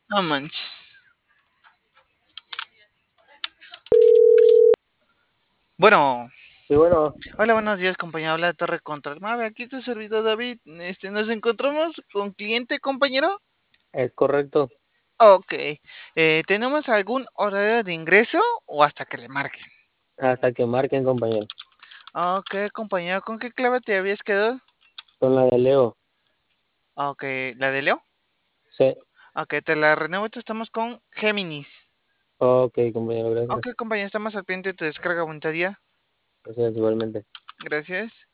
No manches. Bueno, Sí, bueno, hola, buenos días, compañero. Habla de Torre Control. Mave, aquí tu servidor David. Nos encontramos con cliente, compañero. es correcto. Ok. ¿Tenemos algún horario de ingreso o hasta que le marquen? Hasta que marquen, compañero. Ok, compañero. ¿Con qué clave te habías quedado? Con la de Leo. Ok, ¿la de Leo? Sí. Ok, te la renuevo. Estamos con Géminis. Ok, compañero, Ok, gracias. compañero, estamos al pendiente de tu descarga voluntad día. Gracias igualmente. Gracias.